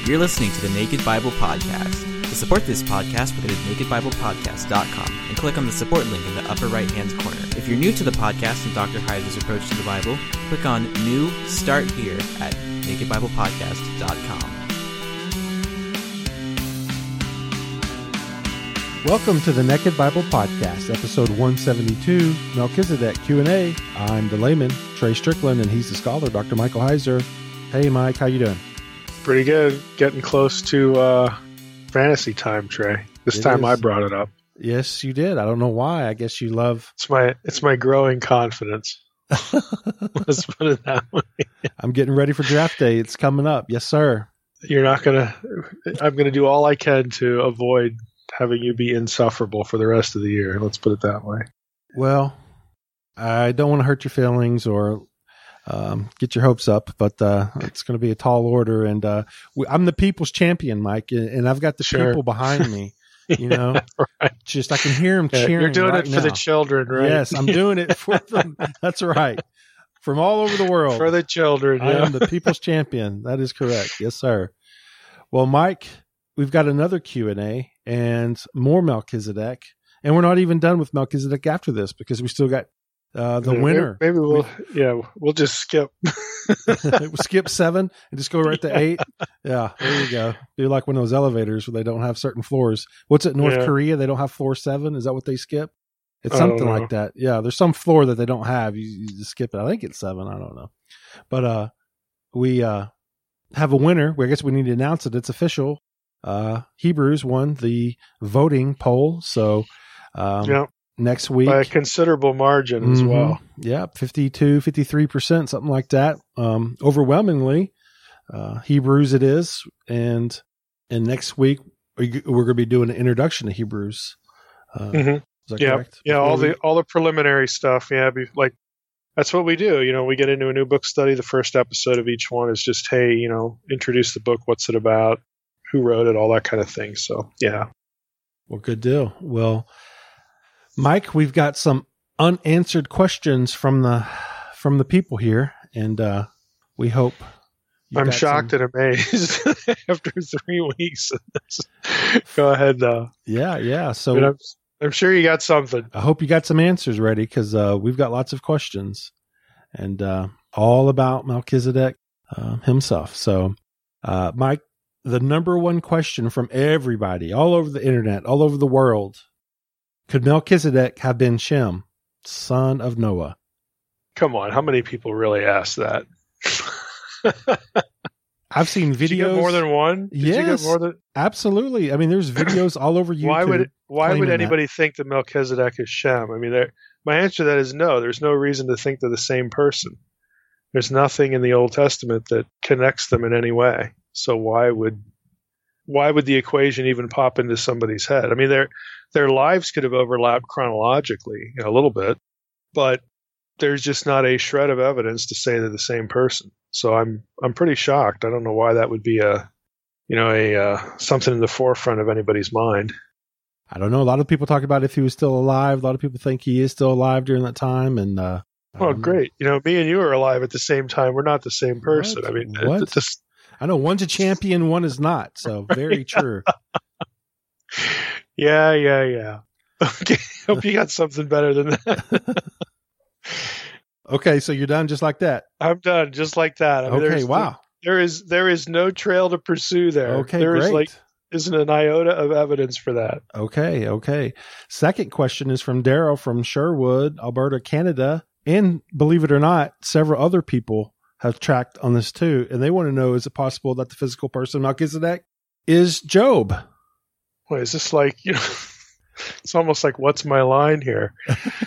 You're listening to the Naked Bible Podcast. To support this podcast, go to nakedbiblepodcast.com and click on the support link in the upper right-hand corner. If you're new to the podcast and Dr. Heiser's approach to the Bible, click on New Start Here at nakedbiblepodcast.com. Welcome to the Naked Bible Podcast, episode 172, Melchizedek Q&A. I'm the layman, Trey Strickland, and he's the scholar, Dr. Michael Heiser. Hey, Mike, how you doing? Pretty good. Getting close to fantasy time, Trey. This time I brought it up. Yes, you did. I don't know why. I guess you love... It's my growing confidence. Let's put it that way. I'm getting ready for draft day. It's coming up. Yes, sir. I'm going to do all I can to avoid having you be insufferable for the rest of the year. Let's put it that way. Well, I don't want to hurt your feelings or get your hopes up, but it's going to be a tall order. And I'm the people's champion, Mike, and I've got the people behind me. You know, right. Just I can hear them cheering. You're doing right it for now. the children, right? Yes, I'm doing it for them. That's right. From all over the world. For the children. I am the people's champion. That is correct. Yes, sir. Well, Mike, we've got another Q&A and more Melchizedek. And we're not even done with Melchizedek after this because we still got the winner. Maybe we'll just skip. We'll skip 7 and just go right to 8. Yeah, there you go. Be like one of those elevators where they don't have certain floors. What's it, North Korea? They don't have floor 7? Is that what they skip? It's something like that. Yeah, there's some floor that they don't have. You just skip it. I think it's 7. I don't know. But we have a winner. I guess we need to announce it. It's official. Hebrews won the voting poll. So next week. By a considerable margin as well. Yeah, 52, 53%, something like that. Overwhelmingly, Hebrews it is. And next week, we're going to be doing an introduction to Hebrews. Is that correct? Yeah, all the preliminary stuff. Yeah, that's what we do. You know, we get into a new book study. The first episode of each one is just, hey, introduce the book. What's it about? Who wrote it? All that kind of thing. So, yeah. Well, good deal. Well, Mike, we've got some unanswered questions from the people here, and we hope. I'm shocked and amazed after 3 weeks. Go ahead. Yeah. So I'm sure you got something. I hope you got some answers ready because we've got lots of questions, and all about Melchizedek himself. So, Mike, the number one question from everybody all over the internet, all over the world. Could Melchizedek have been Shem, son of Noah? Come on, how many people really ask that? I've seen videos. Did you get more than one? Yes, absolutely. I mean, there's videos all over YouTube. Why would anybody think that Melchizedek is Shem? I mean, my answer to that is no. There's no reason to think they're the same person. There's nothing in the Old Testament that connects them in any way. So why would the equation even pop into somebody's head? I mean, their lives could have overlapped chronologically a little bit, but there's just not a shred of evidence to say they're the same person. So I'm pretty shocked. I don't know why that would be something in the forefront of anybody's mind. I don't know. A lot of people talk about if he was still alive. A lot of people think he is still alive during that time. And great. Me and you are alive at the same time. We're not the same person. What? I mean, what? I know one's a champion, one is not. So very true. Yeah. Okay. Hope you got something better than that. Okay, so you're done just like that. I'm done just like that. I mean, wow. There is no trail to pursue there. Okay, there great. Isn't an iota of evidence for that. Okay. Second question is from Daryl from Sherwood, Alberta, Canada. And believe it or not, several other people have tracked on this too. And they want to know, is it possible that the physical person Melchizedek is Job? Wait, is this like, it's almost like, what's my line here?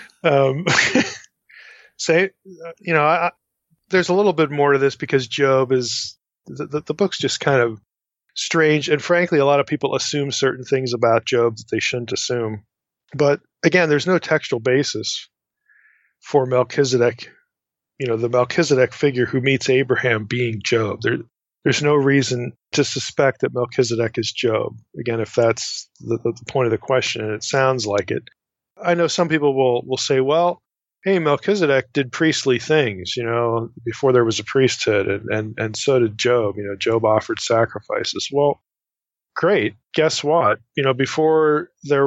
There's a little bit more to this because Job is, the book's just kind of strange. And frankly, a lot of people assume certain things about Job that they shouldn't assume. But again, there's no textual basis for Melchizedek, the Melchizedek figure who meets Abraham being Job. There's no reason to suspect that Melchizedek is Job. Again, if that's the point of the question, and it sounds like it. I know some people will say, well, hey, Melchizedek did priestly things, before there was a priesthood, and so did Job. Job offered sacrifices. Well, great. Guess what? Before there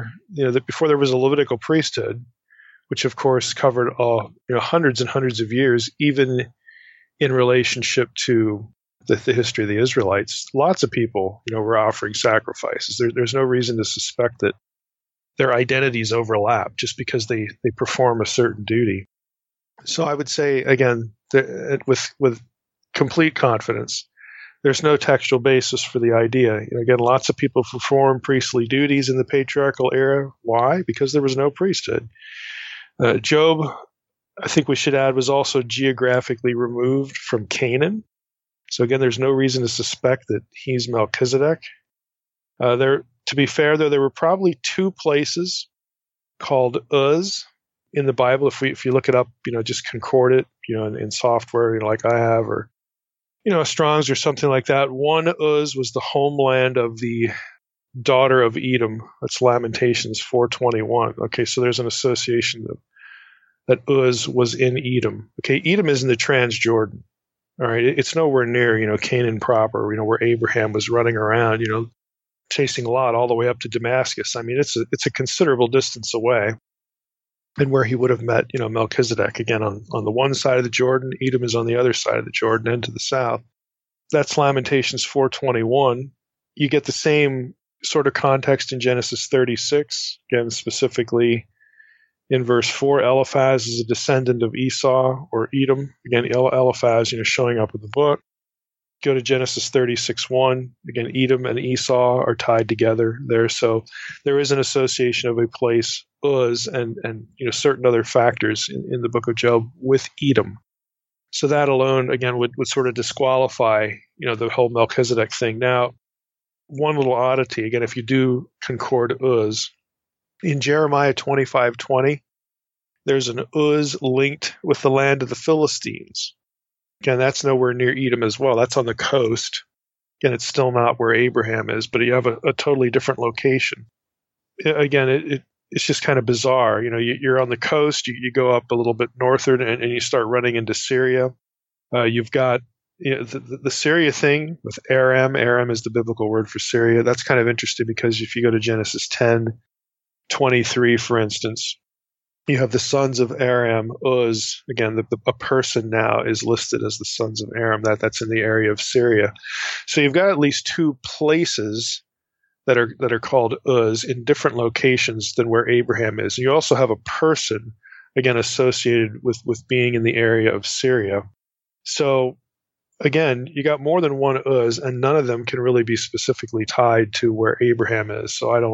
was a Levitical priesthood, which of course covered hundreds and hundreds of years, even in relationship to the history of the Israelites, lots of people, were offering sacrifices. There's no reason to suspect that their identities overlap just because they perform a certain duty. So I would say, again, with complete confidence, there's no textual basis for the idea. Again, lots of people perform priestly duties in the patriarchal era. Why? Because there was no priesthood. Job, I think we should add, was also geographically removed from Canaan. So again, there's no reason to suspect that he's Melchizedek. To be fair, though, there were probably two places called Uz in the Bible. If you look it up, just concord it, in software, like I have, or Strong's or something like that. One Uz was the homeland of the daughter of Edom. That's Lamentations 4:21. Okay, so there's an association that Uz was in Edom. Okay, Edom is in the Transjordan. All right, it's nowhere near Canaan proper. Where Abraham was running around, chasing Lot all the way up to Damascus. I mean, it's a considerable distance away, and where he would have met Melchizedek again on the one side of the Jordan. Edom is on the other side of the Jordan and to the south. That's Lamentations 4:21. You get the same sort of context in Genesis 36, again specifically in verse 4. Eliphaz is a descendant of Esau or Edom. Again, Eliphaz, showing up in the book. Go to Genesis 36:1. Again, Edom and Esau are tied together there. So there is an association of a place, Uz, and certain other factors in the book of Job with Edom. So that alone, again, would sort of disqualify, the whole Melchizedek thing. Now, one little oddity, again, if you do concord Uz, in Jeremiah 25:20, there's an Uz linked with the land of the Philistines. Again, that's nowhere near Edom as well. That's on the coast. Again, it's still not where Abraham is, but you have a totally different location. Again, it's just kind of bizarre. You're on the coast, you go up a little bit northward, and you start running into Syria. You've got the Syria thing with Aram. Aram is the biblical word for Syria. That's kind of interesting because if you go to Genesis 10:23, for instance, you have the sons of Aram, Uz. Again, a person now is listed as the sons of Aram. That's in the area of Syria. So you've got at least two places that are called Uz in different locations than where Abraham is. You also have a person, again, associated with being in the area of Syria. So again, you got more than one Uz, and none of them can really be specifically tied to where Abraham is. So I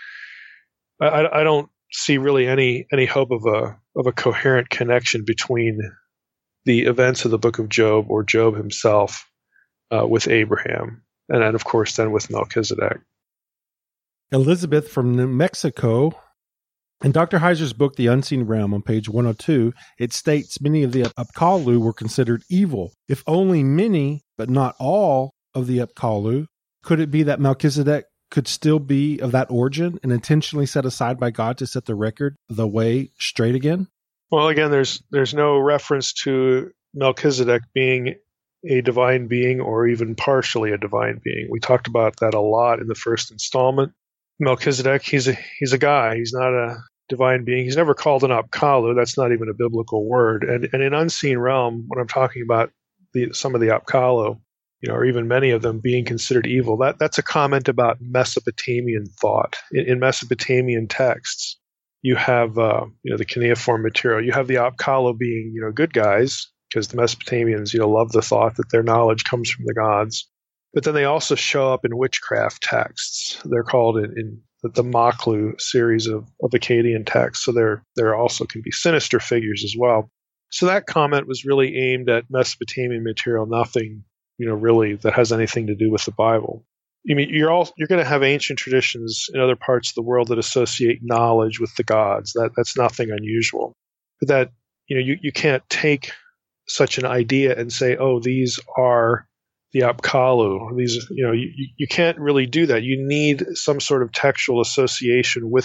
don't see really any hope of a coherent connection between the events of the book of Job or Job himself with Abraham, and then of course then with Melchizedek. Elizabeth from New Mexico, in Dr. Heiser's book The Unseen Realm on page 102, it states many of the Apkallu were considered evil. If only many, but not all, of the Apkallu, could it be that Melchizedek could still be of that origin and intentionally set aside by God to set the record the way straight again? Well, again, there's no reference to Melchizedek being a divine being or even partially a divine being. We talked about that a lot in the first installment. Melchizedek, he's a guy. He's not a divine being. He's never called an Apkallu. That's not even a biblical word. And in Unseen Realm, when I'm talking about some of the Apkallu, or even many of them being considered evil, that's a comment about Mesopotamian thought. In Mesopotamian texts, you have the cuneiform material. You have the Apkallu being good guys because the Mesopotamians love the thought that their knowledge comes from the gods. But then they also show up in witchcraft texts. They're called in the Maklu series of Akkadian texts. So there also can be sinister figures as well. So that comment was really aimed at Mesopotamian material, nothing really that has anything to do with the Bible. I mean, you're going to have ancient traditions in other parts of the world that associate knowledge with the gods. That's nothing unusual. But that you can't take such an idea and say, oh, these are the Apkallu. These you can't really do that. You need some sort of textual association with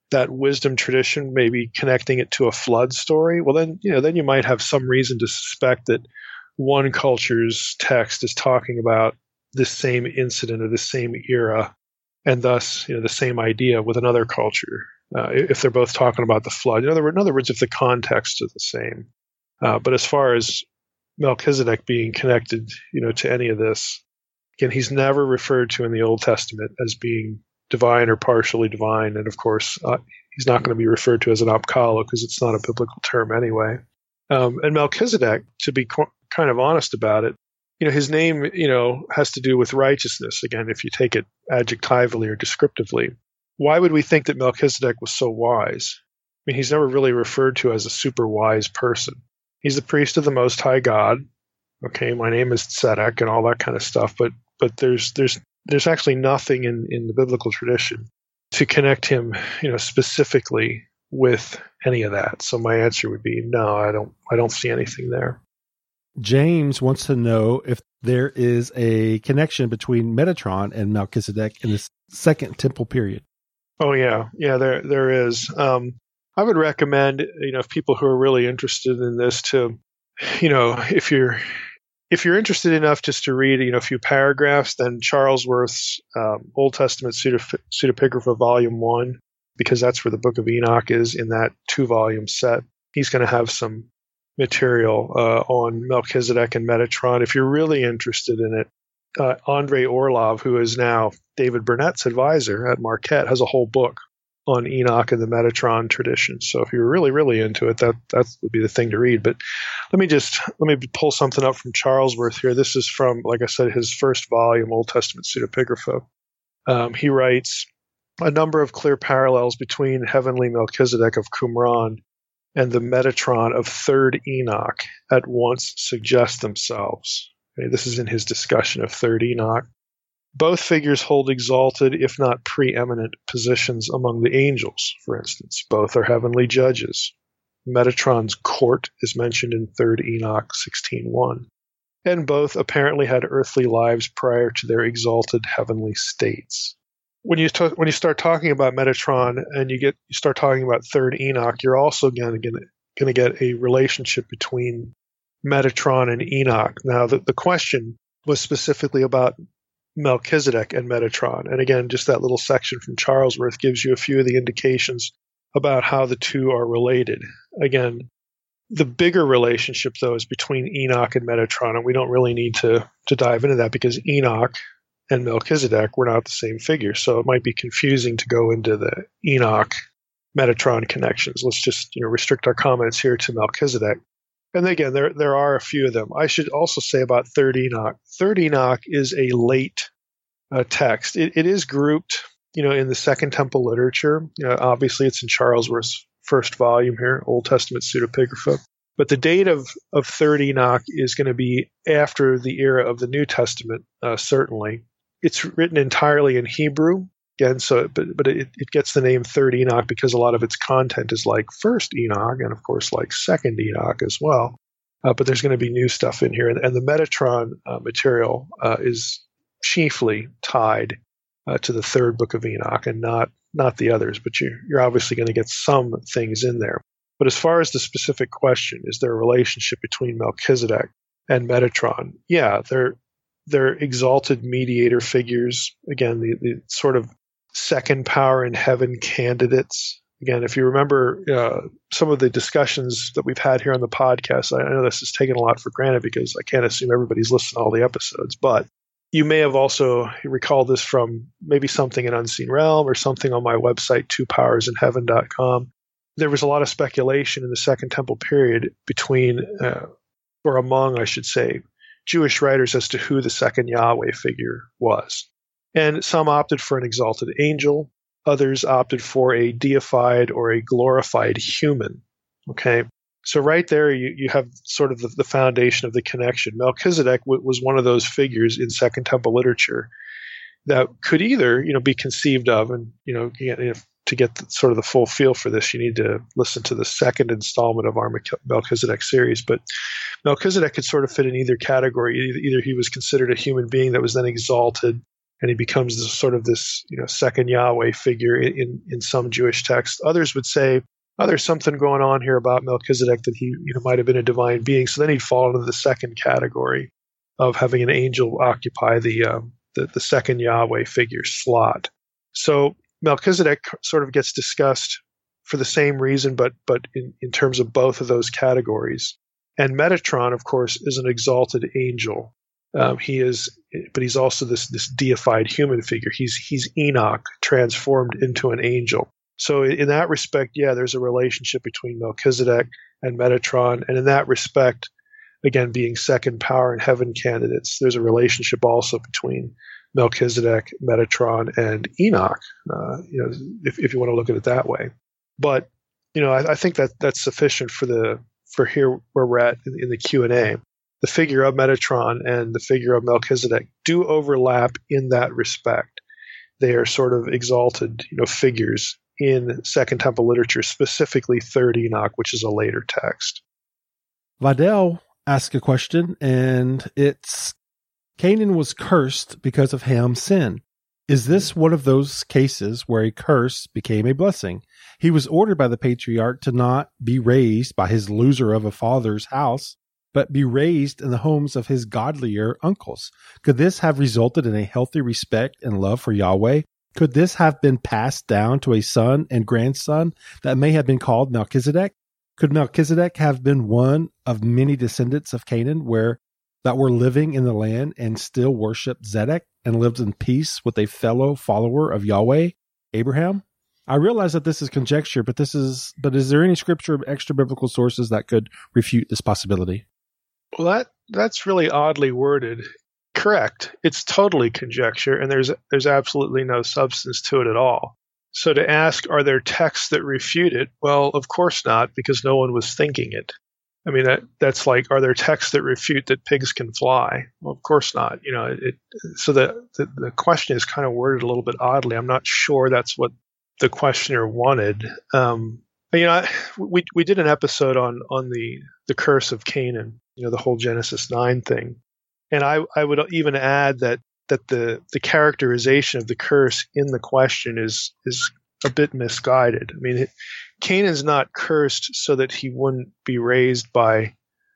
that wisdom tradition, maybe connecting it to a flood story, well, then you might have some reason to suspect that one culture's text is talking about this same incident or this same era, and thus the same idea with another culture, if they're both talking about the flood. In other words, if the context is the same. But as far as Melchizedek being connected, to any of this, again, he's never referred to in the Old Testament as being divine or partially divine, and of course, he's not going to be referred to as an Apkallo because it's not a biblical term anyway. And Melchizedek, to be kind of honest about it, his name, has to do with righteousness. Again, if you take it adjectively or descriptively, why would we think that Melchizedek was so wise? I mean, he's never really referred to as a super wise person. He's the priest of the Most High God. Okay, my name is Tzedek and all that kind of stuff. But there's actually nothing in the biblical tradition to connect him, specifically with any of that. So my answer would be no. I don't see anything there. James wants to know if there is a connection between Metatron and Melchizedek in the Second Temple period. Oh yeah, there is. I would recommend, if people who are really interested in this to, if you're interested enough just to read, a few paragraphs, then Charlesworth's Old Testament Pseudepigrapha Volume 1, because that's where the Book of Enoch is in that 2-volume set. He's going to have some material on Melchizedek and Metatron. If you're really interested in it, Andrei Orlov, who is now David Burnett's advisor at Marquette, has a whole book on Enoch and the Metatron tradition. So if you're really, really into it, that would be the thing to read. But let me pull something up from Charlesworth here. This is from, like I said, his first volume, Old Testament Pseudepigrapha. He writes, a number of clear parallels between heavenly Melchizedek of Qumran and the Metatron of Third Enoch at once suggest themselves. Okay, this is in his discussion of Third Enoch. Both figures hold exalted, if not preeminent, positions among the angels, for instance. Both are heavenly judges. Metatron's court is mentioned in 3rd Enoch 16:1. And both apparently had earthly lives prior to their exalted heavenly states. When you start talking about Metatron and you start talking about 3rd Enoch, you're also going to get a relationship between Metatron and Enoch. Now, the question was specifically about Melchizedek and Metatron. And again, just that little section from Charlesworth gives you a few of the indications about how the two are related. Again, the bigger relationship, though, is between Enoch and Metatron, and we don't really need to dive into that because Enoch and Melchizedek were not the same figure. So it might be confusing to go into the Enoch-Metatron connections. Let's just restrict our comments here to Melchizedek. And again, there are a few of them. I should also say about 3rd Enoch. 3rd Enoch is a late text. It is grouped, in the Second Temple literature. Obviously, it's in Charlesworth's first volume here, Old Testament Pseudepigrapha. But the date of 3rd Enoch is going to be after the era of the New Testament, certainly. It's written entirely in Hebrew. Again, but it gets the name 3rd Enoch because a lot of its content is like 1st Enoch and, of course, like 2nd Enoch as well. But there's going to be new stuff in here. And the Metatron material is chiefly tied to the 3rd book of Enoch and not the others. But you're obviously going to get some things in there. But as far as the specific question, is there a relationship between Melchizedek and Metatron? Yeah, they're exalted mediator figures. Again, the sort of second power in heaven candidates. Again, if you remember some of the discussions that we've had here on the podcast, I know this is taken a lot for granted because I can't assume everybody's listened to all the episodes, but you may have also recalled this from maybe something in Unseen Realm or something on my website, twopowersinheaven.com. There was a lot of speculation in the Second Temple period between, or among, I should say, Jewish writers as to who the second Yahweh figure was. And some opted for an exalted angel. Others opted for a deified or a glorified human. Okay, so right there you have sort of the foundation of the connection. Melchizedek was one of those figures in Second Temple literature that could either be conceived of, and to get sort of the full feel for this, you need to listen to the second installment of our Melchizedek series. But Melchizedek could sort of fit in either category. Either he was considered a human being that was then exalted and he becomes this second Yahweh figure in some Jewish texts. Others would say, there's something going on here about Melchizedek, that he might have been a divine being. So then he'd fall into the second category of having an angel occupy the second Yahweh figure slot. So Melchizedek sort of gets discussed for the same reason, but in terms of both of those categories. And Metatron, of course, is an exalted angel. But he's also this deified human figure. He's Enoch transformed into an angel. So in that respect, there's a relationship between Melchizedek and Metatron. And in that respect, again, being second power and heaven candidates, there's a relationship also between Melchizedek, Metatron, and Enoch, if you want to look at it that way. But, I think that's sufficient for here where we're at in the Q&A. The figure of Metatron and the figure of Melchizedek do overlap in that respect. They are sort of exalted, figures in Second Temple literature, specifically Third Enoch, which is a later text. Vidal asked a question, and it's, Canaan was cursed because of Ham's sin. Is this one of those cases where a curse became a blessing? He was ordered by the patriarch to not be raised by his loser of a father's house, but be raised in the homes of his godlier uncles. Could this have resulted in a healthy respect and love for Yahweh? Could this have been passed down to a son and grandson that may have been called Melchizedek? Could Melchizedek have been one of many descendants of Canaan that were living in the land and still worshiped Zedek and lived in peace with a fellow follower of Yahweh, Abraham? I realize that this is conjecture, but is there any scripture or extra biblical sources that could refute this possibility? Well, that's really oddly worded. Correct. It's totally conjecture, and there's absolutely no substance to it at all. So to ask, are there texts that refute it? Well, of course not, because no one was thinking it. I mean, that's like, are there texts that refute that pigs can fly? Well, of course not. So the question is kind of worded a little bit oddly. I'm not sure that's what the questioner wanted. We did an episode on the curse of Canaan, the whole Genesis 9 thing. And I would even add that the characterization of the curse in the question is a bit misguided. I mean, Canaan's not cursed so that he wouldn't be raised by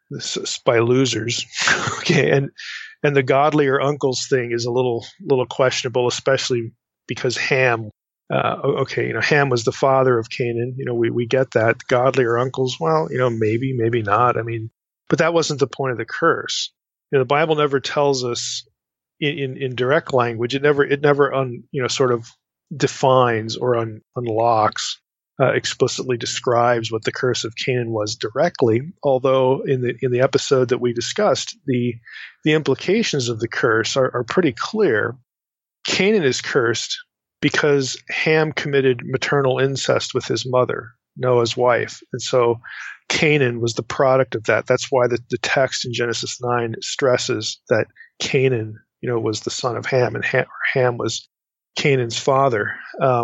losers. Okay, and the godlier uncles thing is a little questionable, especially because Ham. Ham was the father of Canaan. We get that. Godlier uncles, well, maybe not. I mean, but that wasn't the point of the curse. The Bible never tells us in direct language. It never sort of defines or unlocks, explicitly describes what the curse of Canaan was directly. Although in the episode that we discussed, the implications of the curse are pretty clear. Canaan is cursed because Ham committed maternal incest with his mother, Noah's wife. And so Canaan was the product of that. That's why the text in Genesis 9 stresses that Canaan, was the son of Ham, and Ham was Canaan's father.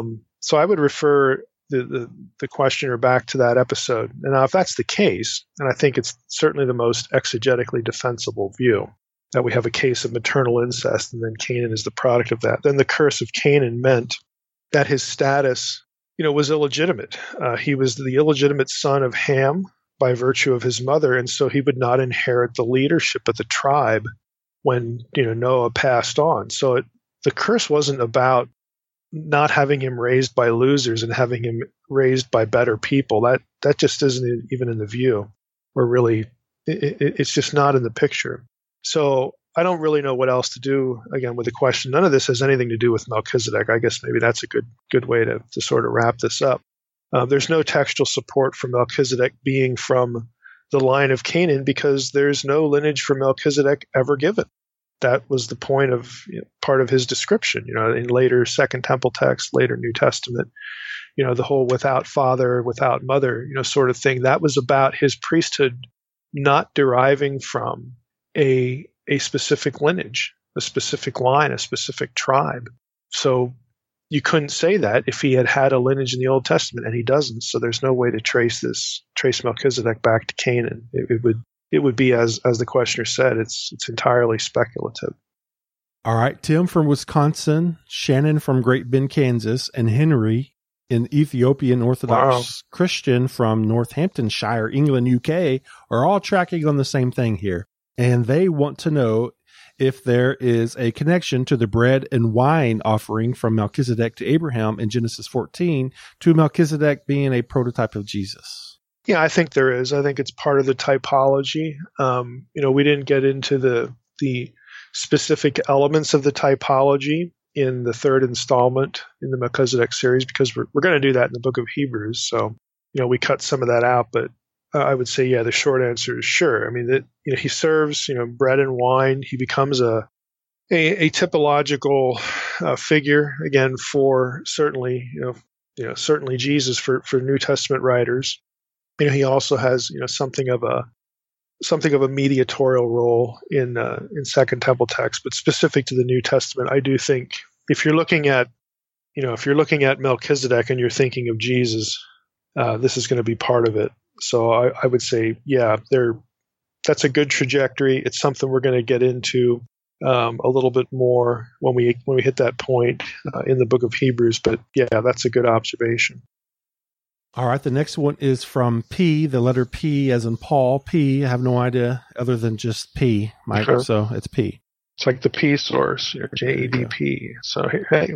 So I would refer the questioner back to that episode. And now if that's the case, and I think it's certainly the most exegetically defensible view, that we have a case of maternal incest and then Canaan is the product of that, then the curse of Canaan meant that his status, was illegitimate. He was the illegitimate son of Ham by virtue of his mother, and so he would not inherit the leadership of the tribe when, Noah passed on. So the curse wasn't about not having him raised by losers and having him raised by better people. That just isn't even in the view, or really, it's just not in the picture. So I don't really know what else to do, again, with the question. None of this has anything to do with Melchizedek. I guess maybe that's a good way to sort of wrap this up. There's no textual support for Melchizedek being from the line of Canaan because there's no lineage for Melchizedek ever given. That was the point of part of his description, in later Second Temple text, later New Testament, the whole without father, without mother, sort of thing. That was about his priesthood not deriving from a specific lineage, a specific line, a specific tribe. So you couldn't say that if he had a lineage in the Old Testament, and he doesn't. So there's no way to trace Melchizedek back to Canaan. It would be, as the questioner said, it's entirely speculative. All right, Tim from Wisconsin, Shannon from Great Bend, Kansas, and Henry, an Ethiopian Orthodox Christian from Northamptonshire, England, UK, are all tracking on the same thing here. And they want to know if there is a connection to the bread and wine offering from Melchizedek to Abraham in Genesis 14 to Melchizedek being a prototype of Jesus. Yeah, I think there is. I think it's part of the typology. We didn't get into the specific elements of the typology in the third installment in the Melchizedek series because we're going to do that in the book of Hebrews. So, we cut some of that out, but I would say, yeah, the short answer is sure. I mean, he serves, bread and wine. He becomes a typological figure again for certainly, certainly Jesus for New Testament writers. He also has, something of a mediatorial role in Second Temple text, but specific to the New Testament, I do think if you're looking at Melchizedek and you're thinking of Jesus, this is going to be part of it. So I would say, yeah, that's a good trajectory. It's something we're going to get into a little bit more when we hit that point in the book of Hebrews. But yeah, that's a good observation. All right, the next one is from P, the letter P as in Paul. P, I have no idea other than just P, Mike, sure. So it's P. It's like the P source, JEDP. So, hey.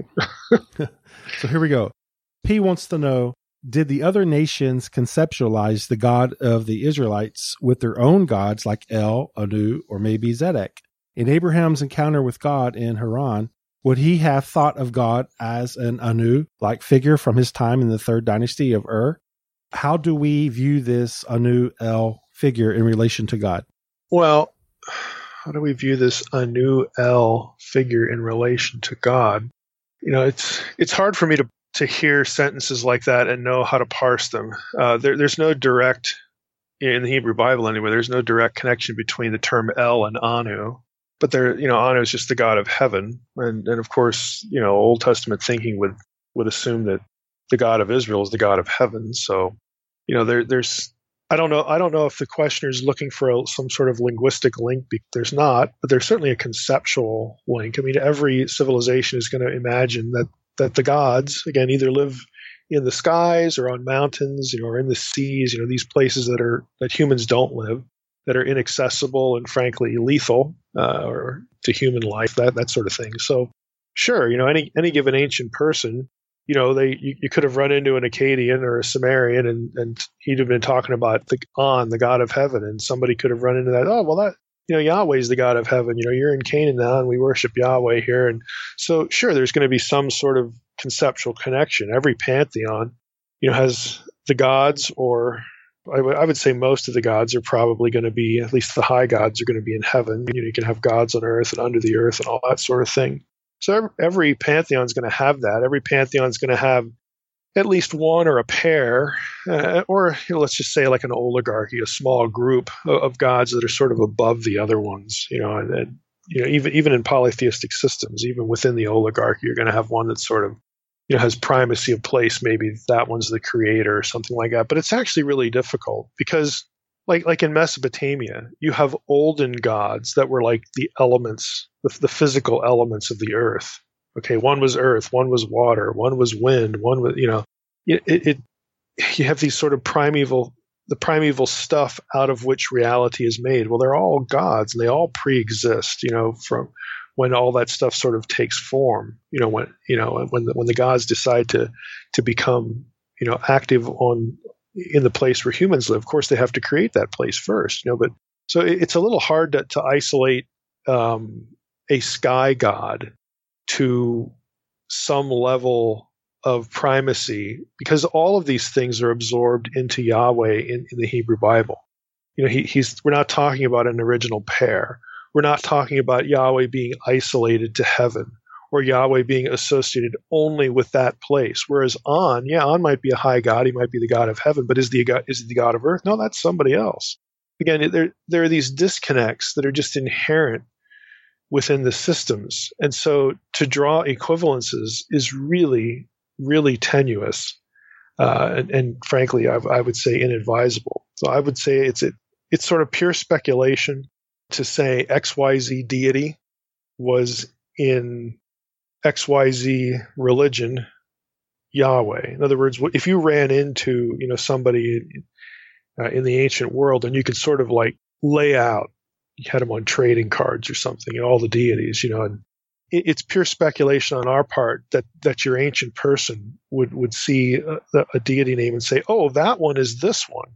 So here we go. P wants to know, did the other nations conceptualize the God of the Israelites with their own gods like El, Anu, or maybe Zedek? In Abraham's encounter with God in Haran, would he have thought of God as an Anu-like figure from his time in the third dynasty of Ur? How do we view this Anu-El figure in relation to God? Well, how do we view this Anu-El figure in relation to God? It's hard for me to hear sentences like that and know how to parse them. There's no direct, in the Hebrew Bible anyway, there's no direct connection between the term El and Anu. But Anu is just the God of heaven, and of course, Old Testament thinking would assume that the God of Israel is the God of heaven. So, there's I don't know if the questioner is looking for some sort of linguistic link. There's not, but there's certainly a conceptual link. I mean, every civilization is going to imagine that the gods again either live in the skies or on mountains, or in the seas. These places that humans don't live, that are inaccessible and frankly lethal or to human life, that sort of thing. So sure, any given ancient person, you could have run into an Akkadian or a Sumerian and he'd have been talking about the God of heaven, and somebody could have run into that. Oh, well, that Yahweh's the God of heaven. You're in Canaan now and we worship Yahweh here. And so sure, there's going to be some sort of conceptual connection. Every pantheon, has the gods, or I would say most of the gods are probably going to be, at least the high gods are going to be in heaven. You can have gods on earth and under the earth and all that sort of thing. So every pantheon is going to have that. Every pantheon is going to have at least one or a pair, or let's just say like an oligarchy, a small group of gods that are sort of above the other ones. And even in polytheistic systems, even within the oligarchy, you're going to have one that's sort of has primacy of place. Maybe that one's the creator or something like that. But it's actually really difficult because like in Mesopotamia, you have olden gods that were like the elements, the physical elements of the earth. Okay, one was earth, one was water, one was wind, one was, you have these sort of the primeval stuff out of which reality is made. Well, they're all gods and they all pre-exist, from when all that stuff sort of takes form, when the gods decide to become, active in the place where humans live. Of course, they have to create that place first, but so it's a little hard to isolate a sky god to some level of primacy, because all of these things are absorbed into Yahweh in the Hebrew Bible. We're not talking about an original pair. We're not talking about Yahweh being isolated to heaven or Yahweh being associated only with that place. Whereas On might be a high god. He might be the God of heaven, but is he the God of earth? No, that's somebody else. Again, there are these disconnects that are just inherent within the systems. And so to draw equivalences is really, really tenuous. And frankly, I would say inadvisable. So I would say it's sort of pure speculation to say XYZ deity was in XYZ religion Yahweh. In other words, if you ran into somebody in the ancient world and you could sort of like lay out, you had them on trading cards or something, all the deities, and it's pure speculation on our part that your ancient person would see a deity name and say, oh, that one is this one.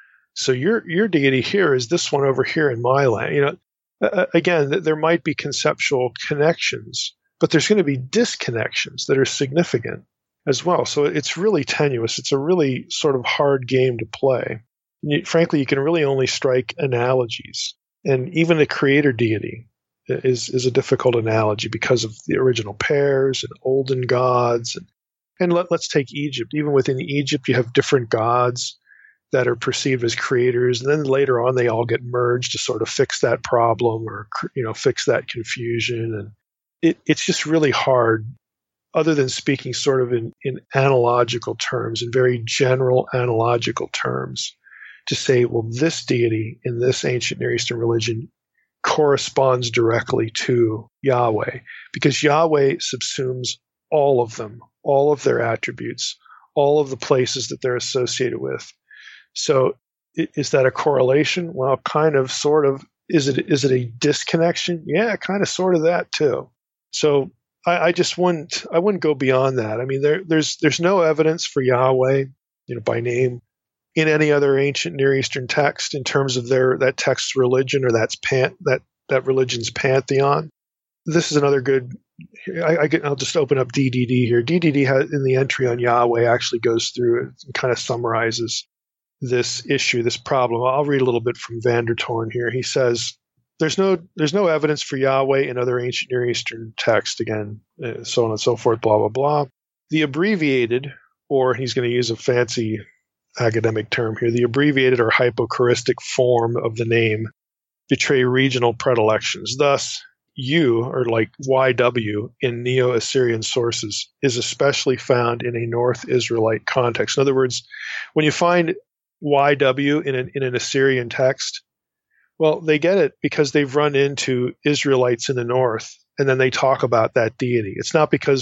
So your deity here is this one over here in my land. Again, there might be conceptual connections, but there's going to be disconnections that are significant as well. So it's really tenuous. It's a really sort of hard game to play. Frankly, you can really only strike analogies. And even the creator deity is a difficult analogy because of the original pairs and olden gods. And let's take Egypt. Even within Egypt, you have different gods that are perceived as creators. And then later on, they all get merged to sort of fix that problem or fix that confusion. And it's just really hard, other than speaking sort of in analogical terms, in very general analogical terms, to say, well, this deity in this ancient Near Eastern religion corresponds directly to Yahweh, because Yahweh subsumes all of them, all of their attributes, all of the places that they're associated with. So is that a correlation? Well, kind of, sort of. Is it a disconnection? Yeah, kind of, sort of that too. So I just wouldn't go beyond that. I mean, there's no evidence for Yahweh, by name, in any other ancient Near Eastern text in terms of that text's religion or that religion's pantheon. This is another good. I'll just open up DDD here. DDD has, in the entry on Yahweh, actually goes through it and kind of summarizes this issue, this problem. I'll read a little bit from Vandertorn here. He says, There's no evidence for Yahweh in other ancient Near Eastern texts, again, so on and so forth, blah, blah, blah. The abbreviated, or he's going to use a fancy academic term here, the abbreviated or hypochoristic form of the name betray regional predilections. Thus, U, or like YW, in Neo-Assyrian sources is especially found in a North Israelite context. In other words, when you find YW in an Assyrian text, well, they get it because they've run into Israelites in the north, and then they talk about that deity. It's not because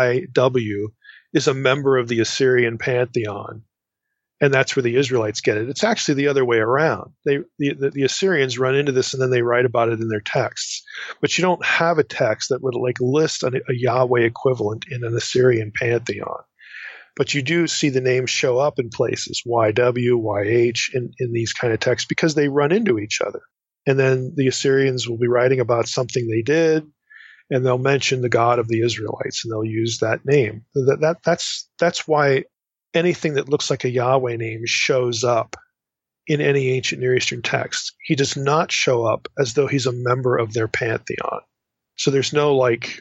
YW is a member of the Assyrian pantheon, and that's where the Israelites get it. It's actually the other way around. The Assyrians run into this, and then they write about it in their texts. But you don't have a text that would like list a Yahweh equivalent in an Assyrian pantheon. But you do see the names show up in places, YW, YH, in these kind of texts, because they run into each other. And then the Assyrians will be writing about something they did, and they'll mention the God of the Israelites, and they'll use that name. That's why anything that looks like a Yahweh name shows up in any ancient Near Eastern text. He does not show up as though he's a member of their pantheon. So there's no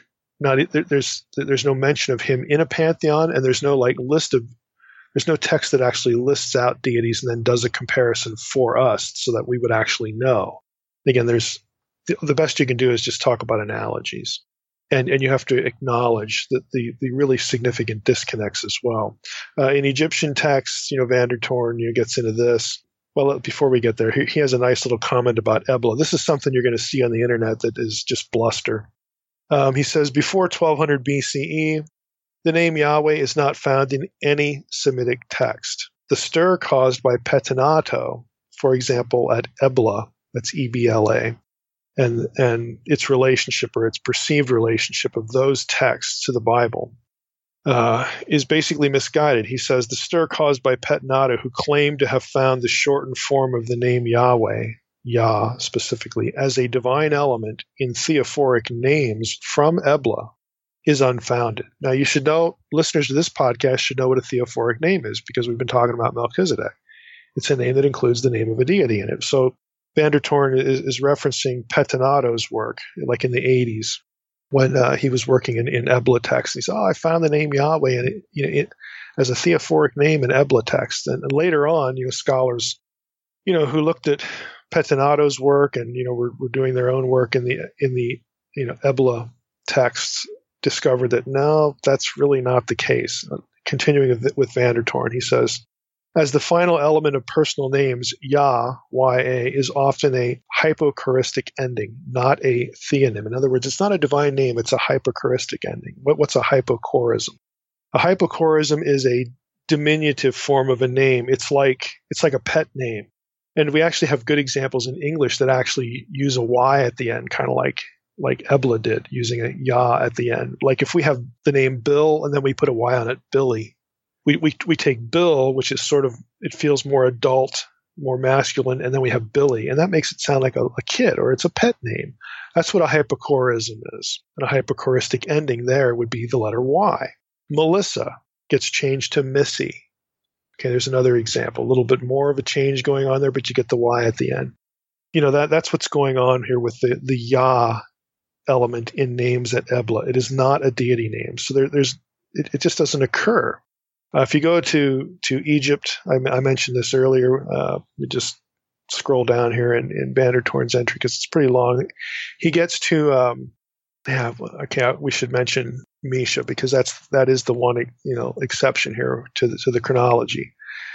there's no mention of him in a pantheon, and there's no there's no text that actually lists out deities and then does a comparison for us so that we would actually know. Again, the best you can do is just talk about analogies, and you have to acknowledge that the really significant disconnects as well. In Egyptian texts, Vandertorn gets into this. Well, before we get there, he has a nice little comment about Ebla. This is something you're going to see on the internet that is just bluster. He says, before 1200 BCE, the name Yahweh is not found in any Semitic text. The stir caused by Petanato, for example, at Ebla, that's EBLA, and its relationship or its perceived relationship of those texts to the Bible is basically misguided. He says, the stir caused by Petanato, who claimed to have found the shortened form of the name Yahweh, Yah specifically, as a divine element in theophoric names from Ebla, is unfounded. Now, you should know, listeners to this podcast should know what a theophoric name is, because we've been talking about Melchizedek. It's a name that includes the name of a deity in it. So Vandertorn is referencing Petanato's work, like in the 80s, when he was working in Ebla text. He said, I found the name Yahweh in it as a theophoric name in Ebla text. And later on, scholars, who looked at Petanato's work and were doing their own work in the Ebla texts, discovered that no, that's really not the case. Continuing with Vandertorn, he says, As the final element of personal names, Yah, Y-A, is often a hypochoristic ending, not a theonym. In other words, it's not a divine name, it's a hypochoristic ending. What's a hypochorism? A hypochorism is a diminutive form of a name. It's like a pet name. And we actually have good examples in English that actually use a Y at the end, kind of like Ebla did, using a Yah at the end. Like if we have the name Bill and then we put a Y on it, Billy. We take Bill, which is sort of, it feels more adult, more masculine, and then we have Billy, and that makes it sound like a kid, or it's a pet name. That's what a hypochorism is. And a hypochoristic ending there would be the letter Y. Melissa gets changed to Missy. Okay, there's another example. A little bit more of a change going on there, but you get the Y at the end. That's what's going on here with the Yah element in names at Ebla. It is not a deity name. So it just doesn't occur. If you go to Egypt, I mentioned this earlier. You just scroll down here in Van der Toorn's entry because it's pretty long. He gets to we should mention Mesha because that is the one exception here to the chronology.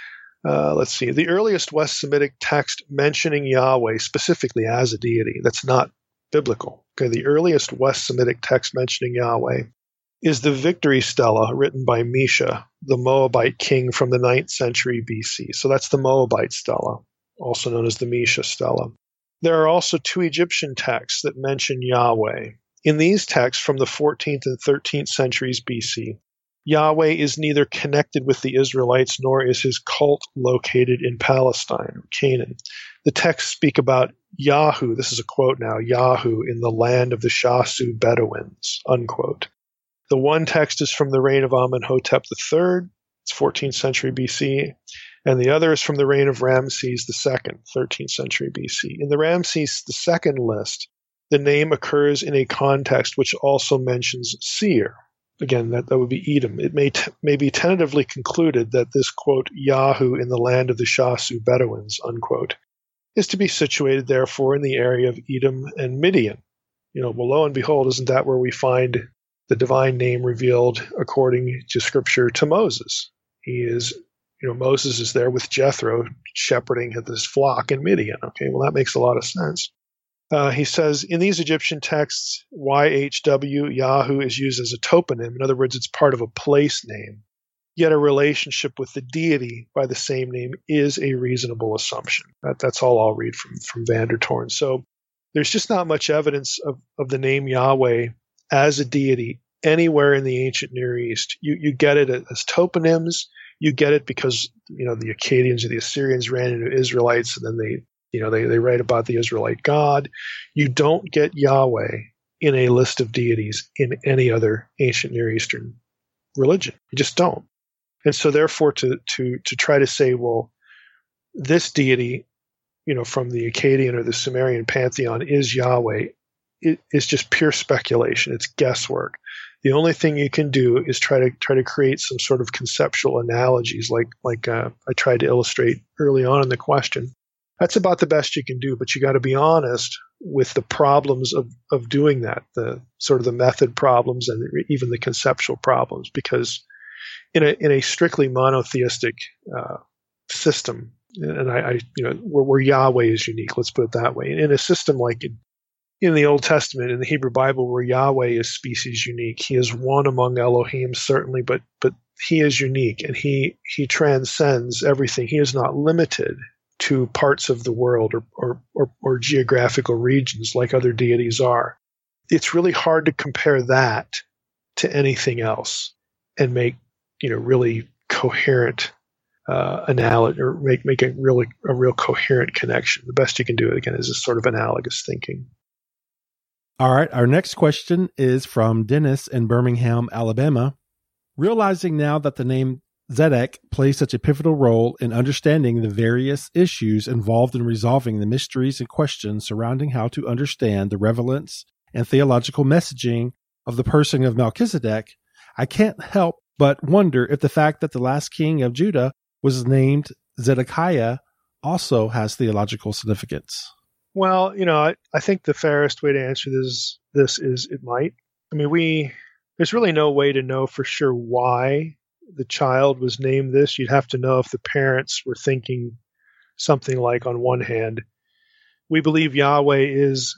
Let's see. The earliest West Semitic text mentioning Yahweh specifically as a deity that's not biblical. Okay, the earliest West Semitic text mentioning Yahweh is the Victory Stela written by Mesha, the Moabite king from the 9th century BC. So that's the Moabite Stela, also known as the Mesha Stela. There are also 2 Egyptian texts that mention Yahweh. In these texts from the 14th and 13th centuries BC, Yahweh is neither connected with the Israelites nor is his cult located in Palestine, Canaan. The texts speak about Yahu, this is a quote now, Yahu in the land of the Shasu Bedouins, unquote. The one text is from the reign of Amenhotep III, it's 14th century BC, and the other is from the reign of Ramses II, 13th century BC. In the Ramses II list, the name occurs in a context which also mentions seer. Again, that would be Edom. It may be tentatively concluded that this, quote, Yahu in the land of the Shasu Bedouins, unquote, is to be situated, therefore, in the area of Edom and Midian. Well, lo and behold, isn't that where we find the divine name revealed according to Scripture to Moses? He is, Moses is there with Jethro shepherding his flock in Midian. Okay, well, that makes a lot of sense. He says, in these Egyptian texts, YHW, Yahu, is used as a toponym. In other words, it's part of a place name. Yet a relationship with the deity by the same name is a reasonable assumption. That's all I'll read from Van der Toorn. So there's just not much evidence of the name Yahweh as a deity anywhere in the ancient Near East. You get it as toponyms. You get it because the Akkadians or the Assyrians ran into Israelites, and then they write about the Israelite God. You don't get Yahweh in a list of deities in any other ancient Near Eastern religion. You just don't. And so therefore to try to say, well, this deity, from the Akkadian or the Sumerian pantheon is Yahweh, it is just pure speculation. It's guesswork. The only thing you can do is try to create some sort of conceptual analogies like I tried to illustrate early on in the question. That's about the best you can do, but you got to be honest with the problems of doing that, the sort of the method problems and even the conceptual problems, because in a strictly monotheistic system, and where Yahweh is unique, let's put it that way. In a system like in the Old Testament, in the Hebrew Bible, where Yahweh is species unique, he is one among Elohim, certainly, but he is unique and he transcends everything. He is not limited to parts of the world or geographical regions like other deities are. It's really hard to compare that to anything else and make really coherent analogy, or make a real coherent connection. The best you can do, again, is this sort of analogous thinking. All right. Our next question is from Dennis in Birmingham, Alabama. Realizing now that the name Zedek plays such a pivotal role in understanding the various issues involved in resolving the mysteries and questions surrounding how to understand the relevance and theological messaging of the person of Melchizedek, I can't help but wonder if the fact that the last king of Judah was named Zedekiah also has theological significance. Well, I think the fairest way to answer this is it might. I mean, there's really no way to know for sure why the child was named this, you'd have to know if the parents were thinking something like, on one hand, we believe Yahweh is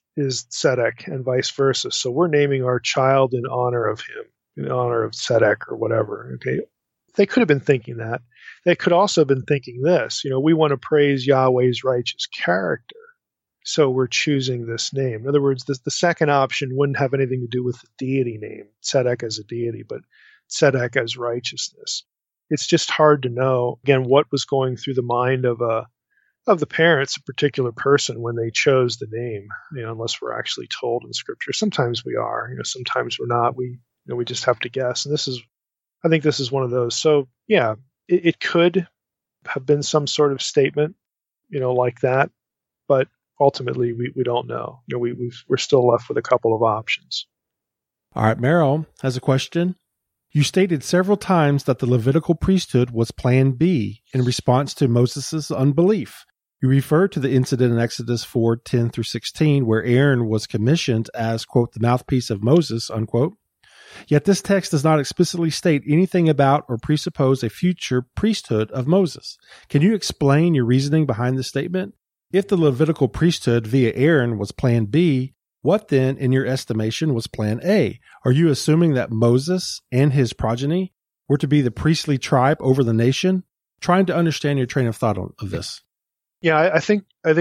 Tzedek and vice versa. So we're naming our child in honor of him, in honor of Tzedek or whatever. Okay. They could have been thinking that. They could also have been thinking this, we want to praise Yahweh's righteous character. So we're choosing this name. In other words, the second option wouldn't have anything to do with the deity name, Tzedek as a deity, but Tzedek as righteousness. It's just hard to know, again, what was going through the mind of the parents, a particular person, when they chose the name, unless we're actually told in Scripture. Sometimes we are, sometimes we're not. We just have to guess. And I think this is one of those. So yeah, it could have been some sort of statement, like that, but ultimately we don't know. We're still left with a couple of options. All right, Merrill has a question. You stated several times that the Levitical priesthood was Plan B in response to Moses' unbelief. You refer to the incident in Exodus 4:10-16, where Aaron was commissioned as, quote, the mouthpiece of Moses, unquote. Yet this text does not explicitly state anything about or presuppose a future priesthood of Moses. Can you explain your reasoning behind this statement? If the Levitical priesthood via Aaron was Plan B, what then, in your estimation, was Plan A? Are you assuming that Moses and his progeny were to be the priestly tribe over the nation? Trying to understand your train of thought of this. Yeah, I think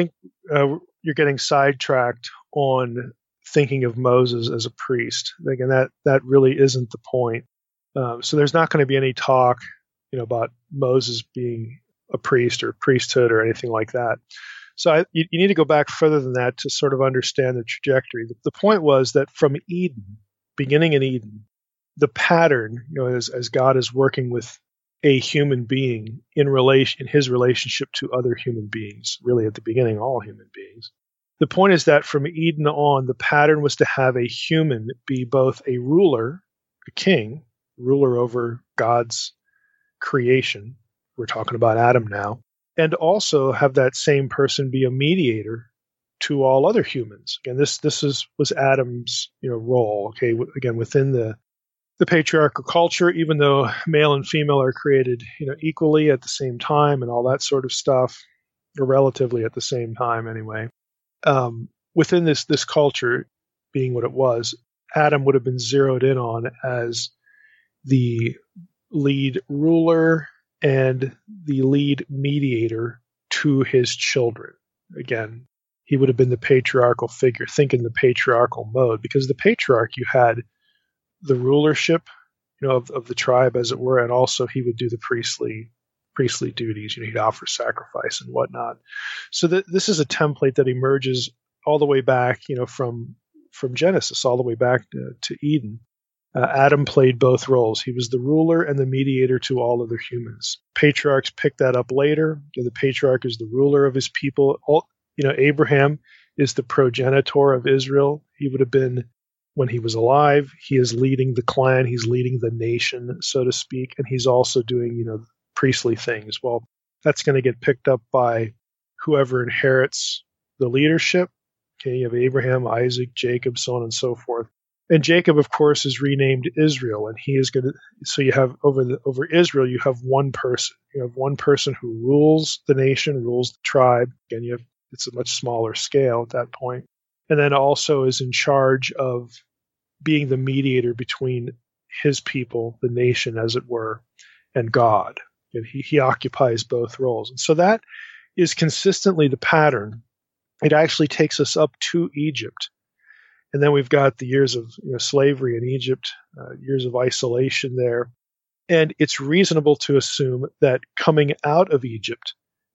you're getting sidetracked on thinking of Moses as a priest. Again, that really isn't the point. So there's not going to be any talk, about Moses being a priest or priesthood or anything like that. So you need to go back further than that to sort of understand the trajectory. The point was that from Eden, beginning in Eden, the pattern, as God is working with a human being in his relationship to other human beings, really at the beginning, all human beings. The point is that from Eden on, the pattern was to have a human be both a ruler, a king, ruler over God's creation. We're talking about Adam now. And also have that same person be a mediator to all other humans. Again, this was Adam's role. Okay, again, within the patriarchal culture, even though male and female are created equally at the same time and all that sort of stuff, or relatively at the same time anyway. Within this culture, being what it was, Adam would have been zeroed in on as the lead ruler and the lead mediator to his children. Again, he would have been the patriarchal figure. Think in the patriarchal mode, because the patriarch, you had the rulership, of the tribe, as it were, and also he would do the priestly duties. He'd offer sacrifice and whatnot. So this is a template that emerges all the way back, from Genesis all the way back to Eden. Adam played both roles. He was the ruler and the mediator to all other humans. Patriarchs picked that up later. The patriarch is the ruler of his people. Abraham is the progenitor of Israel. He would have been, when he was alive, he is leading the clan. He's leading the nation, so to speak. And he's also doing, priestly things. Well, that's going to get picked up by whoever inherits the leadership. Okay, you have Abraham, Isaac, Jacob, so on and so forth. And Jacob, of course, is renamed Israel, and he is going to. So you have over Israel, you have one person. You have one person who rules the nation, rules the tribe. Again, it's a much smaller scale at that point, and then also is in charge of being the mediator between his people, the nation, as it were, and God. And he occupies both roles, and so that is consistently the pattern. It actually takes us up to Egypt. And then we've got the years of slavery in Egypt, years of isolation there. And it's reasonable to assume that coming out of Egypt,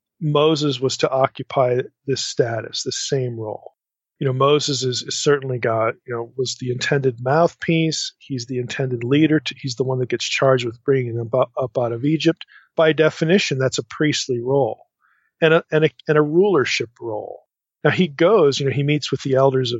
Moses was to occupy this status, this same role. Moses is certainly God, was the intended mouthpiece. He's the intended leader. He's the one that gets charged with bringing them up out of Egypt. By definition, that's a priestly role and a rulership role. Now he goes, he meets with the elders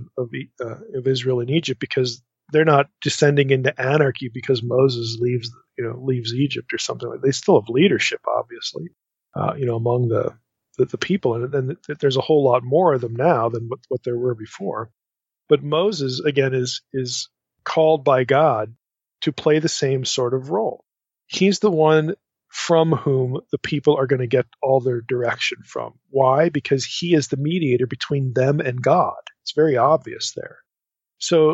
of Israel in Egypt because they're not descending into anarchy because Moses leaves Egypt or something like that. They still have leadership, obviously, among the people, and there's a whole lot more of them now than what there were before. But Moses again is called by God to play the same sort of role. He's the one from whom the people are going to get all their direction from. Why? Because he is the mediator between them and God. It's very obvious there. So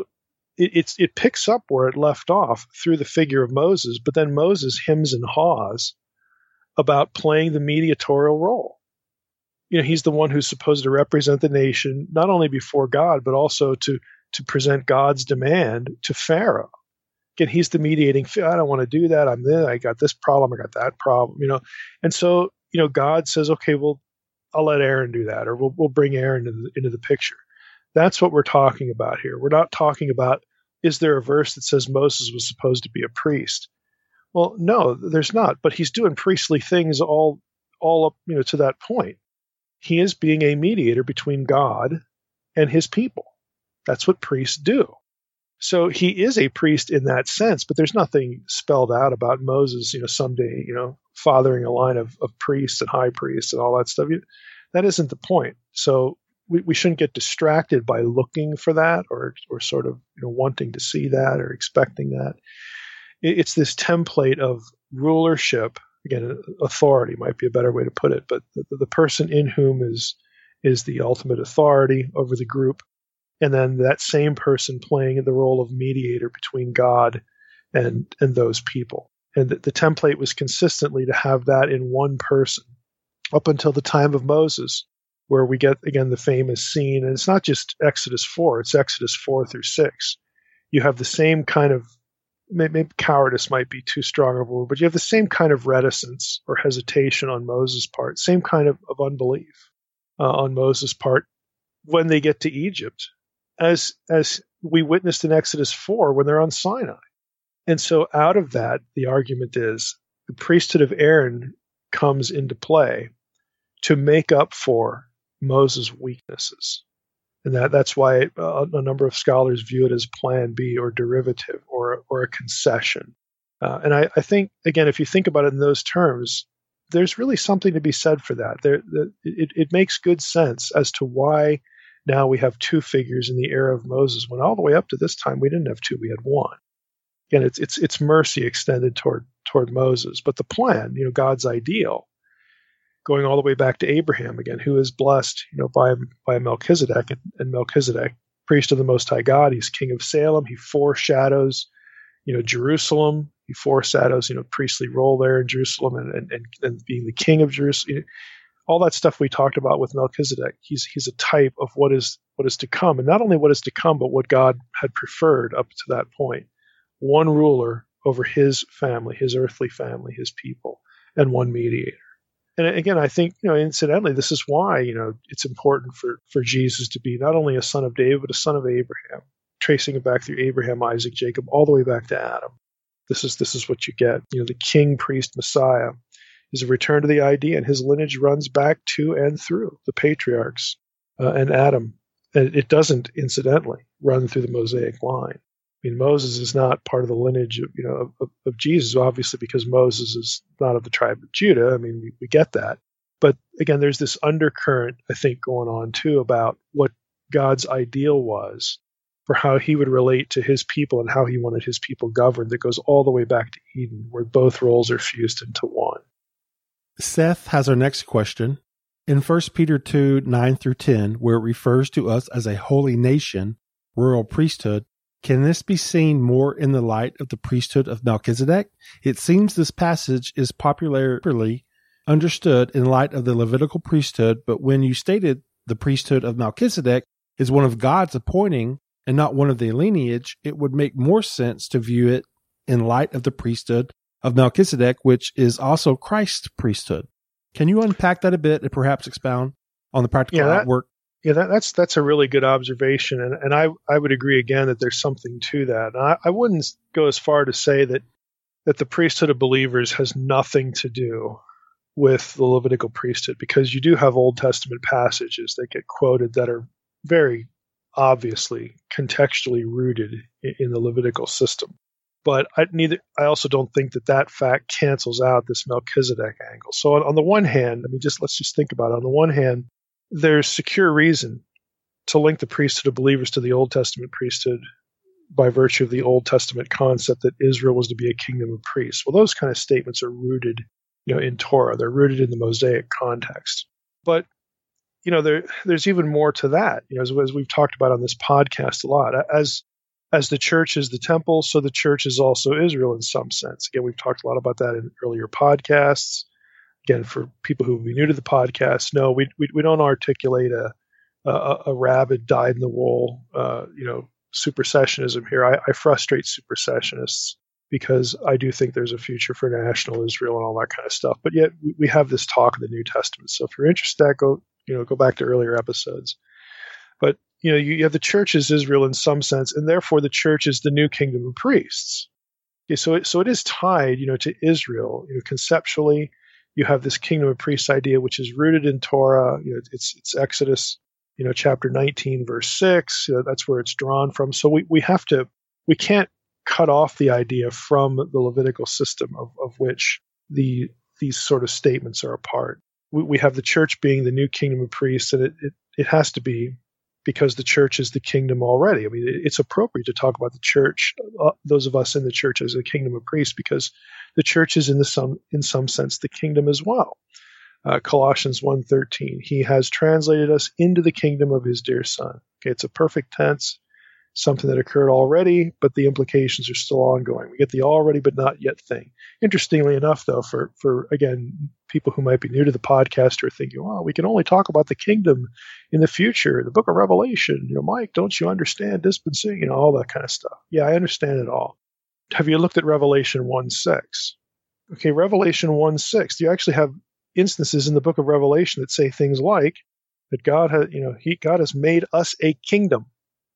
it picks up where it left off through the figure of Moses, but then Moses hems and haws about playing the mediatorial role. He's the one who's supposed to represent the nation, not only before God, but also to present God's demand to Pharaoh. Again, he's the mediating. I don't want to do that. I got this problem. I got that problem. And so God says, okay, well, I'll let Aaron do that, or we'll bring Aaron into the picture. That's what we're talking about here. We're not talking about, is there a verse that says Moses was supposed to be a priest? Well, no, there's not. But he's doing priestly things all up, to that point. He is being a mediator between God and his people. That's what priests do. So he is a priest in that sense, but there's nothing spelled out about Moses, someday, fathering a line of priests and high priests and all that stuff. That isn't the point. So we shouldn't get distracted by looking for that or sort of wanting to see that or expecting that. It's this template of rulership. Again, authority might be a better way to put it, but the person in whom is the ultimate authority over the group, and then that same person playing the role of mediator between God and those people. And the template was consistently to have that in one person up until the time of Moses, where we get, again, the famous scene. And it's not just Exodus 4, it's Exodus 4 through 6. You have the same kind of, maybe cowardice might be too strong of a word, but you have the same kind of reticence or hesitation on Moses' part, same kind of unbelief on Moses' part when they get to Egypt, as we witnessed in Exodus 4 when they're on Sinai. And so out of that, the argument is the priesthood of Aaron comes into play to make up for Moses' weaknesses. And that's why a number of scholars view it as plan B or derivative or a concession. And I think, again, if you think about it in those terms, there's really something to be said for that. It makes good sense as to why now we have two figures in the era of Moses, when all the way up to this time we didn't have two, we had one. Again, it's mercy extended toward Moses. But the plan, God's ideal, going all the way back to Abraham again, who is blessed, by Melchizedek, and Melchizedek, priest of the Most High God. He's king of Salem. He foreshadows, Jerusalem. He foreshadows, priestly role there in Jerusalem and being the king of Jerusalem. All that stuff we talked about with Melchizedek. He's a type of what is to come, and not only what is to come, but what God had preferred up to that point. One ruler over his family, his earthly family, his people, and one mediator. And again, I think, incidentally, this is why, it's important for Jesus to be not only a son of David, but a son of Abraham, tracing it back through Abraham, Isaac, Jacob, all the way back to Adam. This is what you get. The king, priest, Messiah is a return to the idea, and his lineage runs back to and through the patriarchs and Adam. And it doesn't, incidentally, run through the Mosaic line. Moses is not part of the lineage of Jesus, obviously, because Moses is not of the tribe of Judah. We get that. But again, there's this undercurrent, I think, going on too about what God's ideal was for how he would relate to his people and how he wanted his people governed, that goes all the way back to Eden, where both roles are fused into one. Seth has our next question. In 1 Peter 2, 9 through 10, where it refers to us as a holy nation, royal priesthood, can this be seen more in the light of the priesthood of Melchizedek? It seems this passage is popularly understood in light of the Levitical priesthood, but when you stated the priesthood of Melchizedek is one of God's appointing and not one of the lineage, it would make more sense to view it in light of the priesthood of Melchizedek, which is also Christ's priesthood. Can you unpack that a bit and perhaps expound on the practical outwork? Yeah, that's a really good observation, and I would agree again that there's something to that. And I wouldn't go as far to say that the priesthood of believers has nothing to do with the Levitical priesthood, because you do have Old Testament passages that get quoted that are very obviously contextually rooted in the Levitical system. But I also don't think that fact cancels out this Melchizedek angle. So on the one hand, let's just think about it. On the one hand, there's secure reason to link the priesthood of believers to the Old Testament priesthood by virtue of the Old Testament concept that Israel was to be a kingdom of priests. Well, those kind of statements are rooted, in Torah. They're rooted in the Mosaic context. But, there's even more to that. As we've talked about on this podcast a lot, as the church is the temple, so the church is also Israel in some sense. Again, we've talked a lot about that in earlier podcasts. Again, for people who would be new to the podcast, no, we don't articulate a rabid, dyed-in-the-wool, supersessionism here. I frustrate supersessionists because I do think there's a future for national Israel and all that kind of stuff. But yet we have this talk in the New Testament. So if you're interested, go back to earlier episodes. But you have the church as Israel in some sense, and therefore the church is the new kingdom of priests. Okay, so it is tied, to Israel. Conceptually, you have this kingdom of priests idea, which is rooted in Torah. It's Exodus, chapter 19, verse 6. That's where it's drawn from. So we can't cut off the idea from the Levitical system of which these sort of statements are a part. We have the church being the new kingdom of priests, and it has to be because the church is the kingdom already. I mean, it's appropriate to talk about the church, those of us in the church, as a kingdom of priests, because the church is in some sense the kingdom as well. Colossians 1:13, he has translated us into the kingdom of his dear son. Okay, it's a perfect tense, something that occurred already, but the implications are still ongoing. We get the already but not yet thing. Interestingly enough, though, for again, people who might be new to the podcast or thinking, well, we can only talk about the kingdom in the future, the book of Revelation. Mike, don't you understand dispensation? All that kind of stuff. Yeah, I understand it all. Have you looked at Revelation 1:6? Okay, Revelation 1:6, you actually have instances in the book of Revelation that say things like that God has made us a kingdom,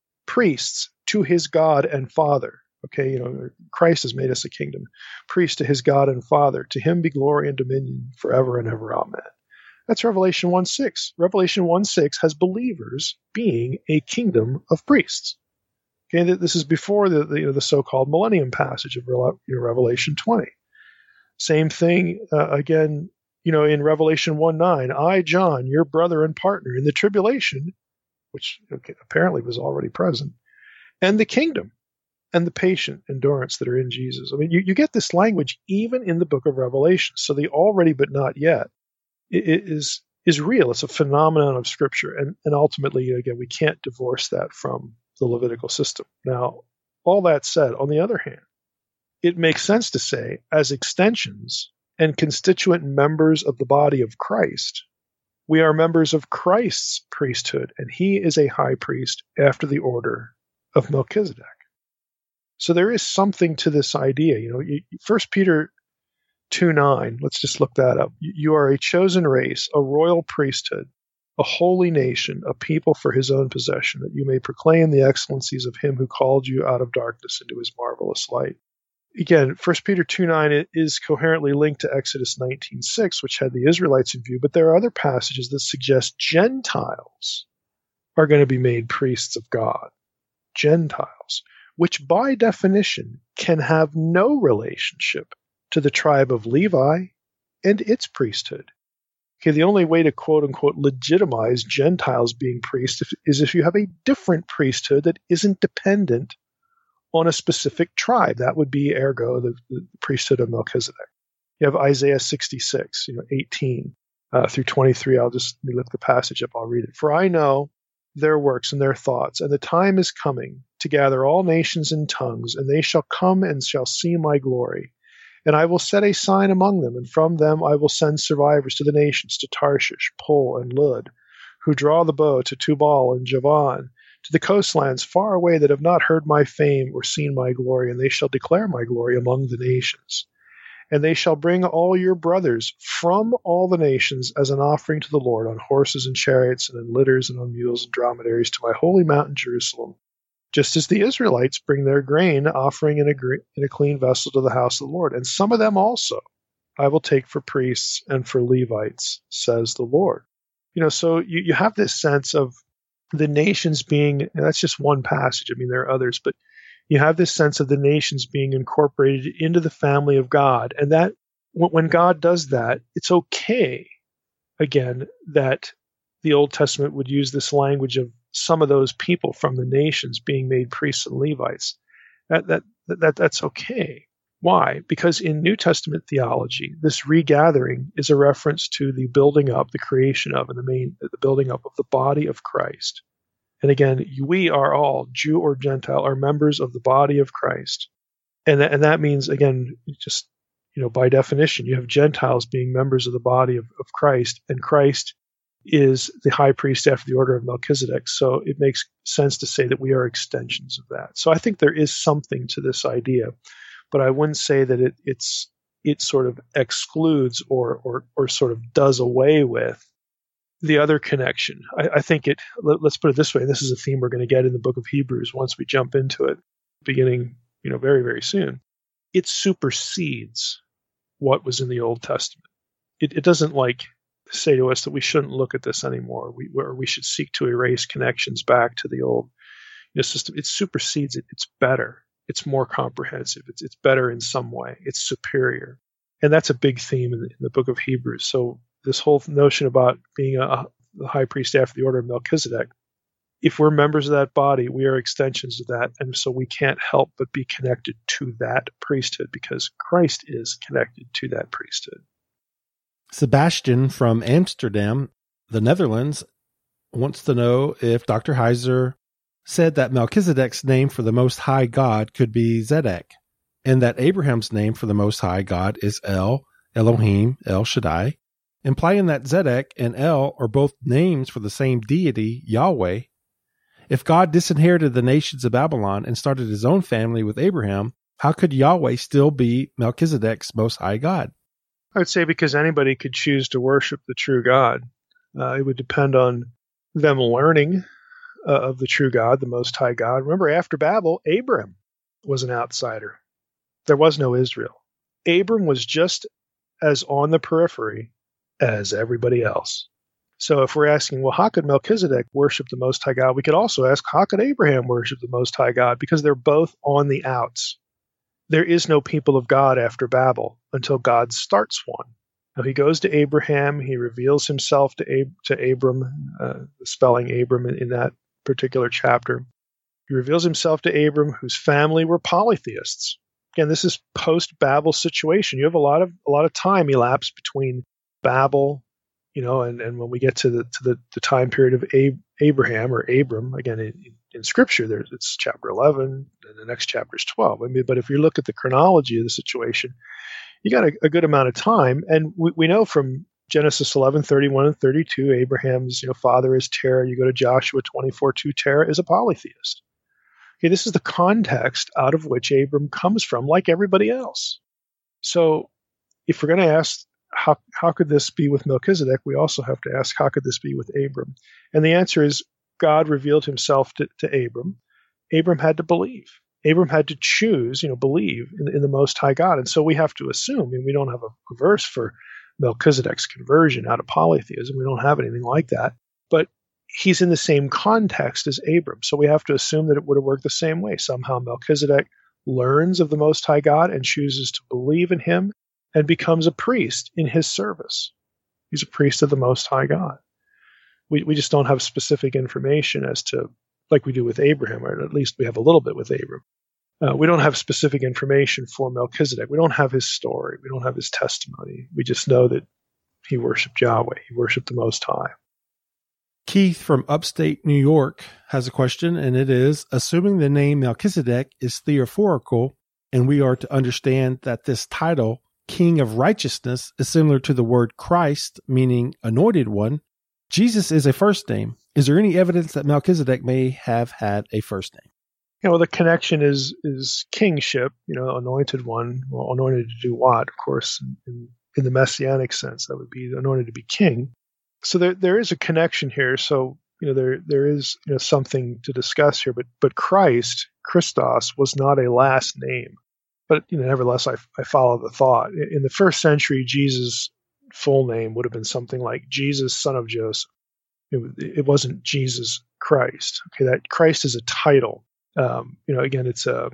priests to his God and Father. Okay, Christ has made us a kingdom, priest to his God and Father. To him be glory and dominion forever and ever. Amen. That's Revelation 1:6. Revelation 1:6 has believers being a kingdom of priests. Okay, this is before the so-called millennium passage of Revelation 20. Same thing again. In Revelation 1:9, I, John, your brother and partner in the tribulation, which apparently was already present, and the kingdom, and the patient endurance that are in Jesus. I mean, you get this language even in the book of Revelation. So the already but not yet is real. It's a phenomenon of Scripture. And ultimately, again, we can't divorce that from the Levitical system. Now, all that said, on the other hand, it makes sense to say, as extensions and constituent members of the body of Christ, we are members of Christ's priesthood, and he is a high priest after the order of Melchizedek. So there is something to this idea. 1 Peter 2:9, let's just look that up. You are a chosen race, a royal priesthood, a holy nation, a people for his own possession, that you may proclaim the excellencies of him who called you out of darkness into his marvelous light. Again, 1 Peter 2:9 is coherently linked to Exodus 19:6, which had the Israelites in view, but there are other passages that suggest Gentiles are going to be made priests of God. Gentiles, which by definition can have no relationship to the tribe of Levi and its priesthood. Okay, the only way to quote-unquote legitimize Gentiles being priests is if you have a different priesthood that isn't dependent on a specific tribe. That would be, ergo, the priesthood of Melchizedek. You have Isaiah 66, 18 through 23. Let me lift the passage up, I'll read it. For I know their works and their thoughts, and the time is coming to gather all nations and tongues, and they shall come and shall see my glory. And I will set a sign among them, and from them I will send survivors to the nations, to Tarshish, Pul, and Lud, who draw the bow, to Tubal and Javan, to the coastlands far away that have not heard my fame or seen my glory, and they shall declare my glory among the nations. And they shall bring all your brothers from all the nations as an offering to the Lord on horses and chariots and in litters and on mules and dromedaries to my holy mountain Jerusalem, just as the Israelites bring their grain offering in a clean vessel to the house of the Lord. And some of them also I will take for priests and for Levites, says the Lord. So you have this sense of the nations being, and that's just one passage. I mean, there are others, but you have this sense of the nations being incorporated into the family of God. And that when God does that, it's okay, again, that the Old Testament would use this language of some of those people from the nations being made priests and Levites. That's okay. Why? Because in New Testament theology, this regathering is a reference to the building up, the creation of, and the building up of the body of Christ. And again, we are all, Jew or Gentile, are members of the body of Christ. And that means, again, just, by definition, you have Gentiles being members of the body of Christ, and Christ is the high priest after the order of Melchizedek. So it makes sense to say that we are extensions of that. So I think there is something to this idea, but I wouldn't say that it sort of excludes or sort of does away with the other connection. I think let's put it this way. This is a theme we're going to get in the book of Hebrews once we jump into it, beginning, very, very soon. It supersedes what was in the Old Testament. It doesn't say to us that we shouldn't look at this anymore. We should seek to erase connections back to the old system. It supersedes it. It's better. It's more comprehensive. It's better in some way. It's superior. And that's a big theme in the book of Hebrews. So this whole notion about being the high priest after the order of Melchizedek, if we're members of that body, we are extensions of that. And so we can't help but be connected to that priesthood because Christ is connected to that priesthood. Sebastian from Amsterdam, the Netherlands, wants to know if Dr. Heiser said that Melchizedek's name for the Most High God could be Zedek, and that Abraham's name for the Most High God is El, Elohim, El Shaddai, implying that Zedek and El are both names for the same deity, Yahweh. If God disinherited the nations of Babylon and started his own family with Abraham, how could Yahweh still be Melchizedek's Most High God? I would say because anybody could choose to worship the true God. It would depend on them learning of the true God, the Most High God. Remember, after Babel, Abram was an outsider. There was no Israel. Abram was just as on the periphery as everybody else. So if we're asking, well, how could Melchizedek worship the Most High God? We could also ask, how could Abraham worship the Most High God? Because they're both on the outs. There is no people of God after Babel until God starts one. Now, he goes to Abraham. He reveals himself to Abram, spelling Abram in that particular chapter. He reveals himself to Abram, whose family were polytheists. Again, this is post-Babel situation. You have a lot of time elapsed between Babel, and when we get to the time period of Abraham or Abram, again in Scripture, it's chapter 11, and the next chapter is 12. But if you look at the chronology of the situation, you got a good amount of time, and we know from Genesis 11:31 and 32, Abraham's father is Terah. You go to Joshua 24:2, Terah is a polytheist. Okay, this is the context out of which Abram comes from, like everybody else. So, if we're going to ask how could this be with Melchizedek, we also have to ask how could this be with Abram, and the answer is God revealed Himself to Abram. Abram had to believe. Abram had to choose, believe in the Most High God, and so we have to assume. We don't have a verse for Melchizedek's conversion out of polytheism. We don't have anything like that. But he's in the same context as Abram. So we have to assume that it would have worked the same way. Somehow Melchizedek learns of the Most High God and chooses to believe in him and becomes a priest in his service. He's a priest of the Most High God. We just don't have specific information as to, like we do with Abraham, or at least we have a little bit with Abram. We don't have specific information for Melchizedek. We don't have his story. We don't have his testimony. We just know that he worshiped Yahweh. He worshiped the Most High. Keith from upstate New York has a question, and it is, assuming the name Melchizedek is theophorical, and we are to understand that this title, King of Righteousness, is similar to the word Christ, meaning anointed one, Jesus is a first name. Is there any evidence that Melchizedek may have had a first name? Well, the connection is kingship, anointed one. Well, anointed to do what? Of course, in the messianic sense, that would be anointed to be king. So there is a connection here. So there is something to discuss here. But Christos, was not a last name. But nevertheless, I follow the thought. In the first century, Jesus' full name would have been something like Jesus, son of Joseph. It wasn't Jesus Christ. Okay, that Christ is a title. Again, it's a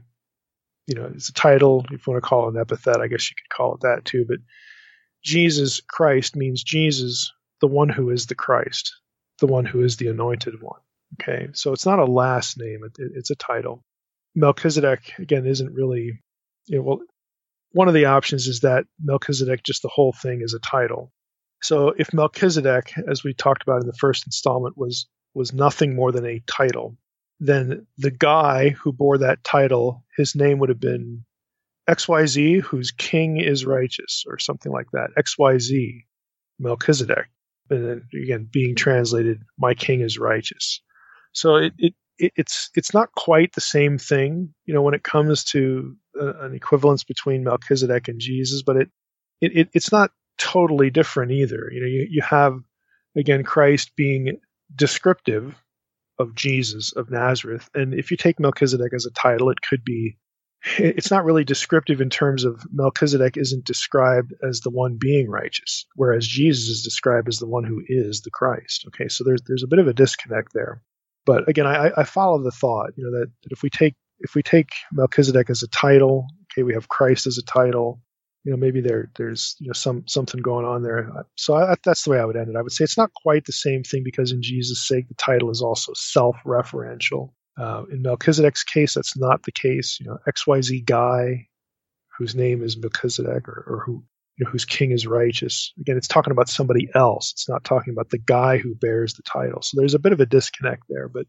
title. If you want to call it an epithet, I guess you could call it that too. But Jesus Christ means Jesus, the one who is the Christ. the one who is the anointed one. Okay, so it's not a last name, it's a title. Melchizedek, again, isn't really, well, one of the options is that Melchizedek, just the whole thing, is a title. So if Melchizedek, as we talked about in the first installment, was nothing more than a title, then the guy who bore that title, his name would have been XYZ, whose king is righteous, or something like that. XYZ, Melchizedek. And then, again, being translated, my king is righteous. So it's not quite the same thing, when it comes to an equivalence between Melchizedek and Jesus, but it's not totally different either. You have, again, Christ being descriptive of Jesus of Nazareth, and if you take Melchizedek as a title, it's not really descriptive in terms of Melchizedek isn't described as the one being righteous, whereas Jesus is described as the one who is the Christ. Okay, so there's a bit of a disconnect there. But again, I follow the thought, that if we take Melchizedek as a title, okay, we have Christ as a title, maybe there's something going on there. So that's the way I would end it. I would say it's not quite the same thing because in Jesus' sake, the title is also self-referential. In Melchizedek's case, that's not the case. XYZ guy whose name is Melchizedek or who whose king is righteous. Again, it's talking about somebody else. It's not talking about the guy who bears the title. So there's a bit of a disconnect there. But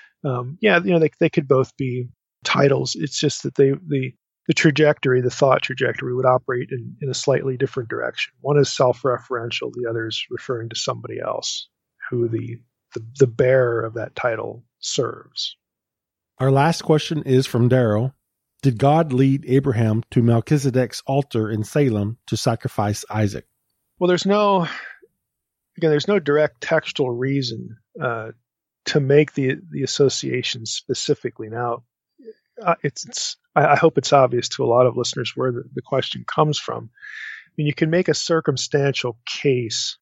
they could both be titles. It's just that the trajectory, the thought trajectory, would operate in a slightly different direction. One is self-referential. The other is referring to somebody else who the bearer of that title serves. Our last question is from Daryl. Did God lead Abraham to Melchizedek's altar in Salem to sacrifice Isaac? Well, there's no direct textual reason to make the association specifically. Now, I hope it's obvious to a lot of listeners where the question comes from. I mean, you can make a circumstantial case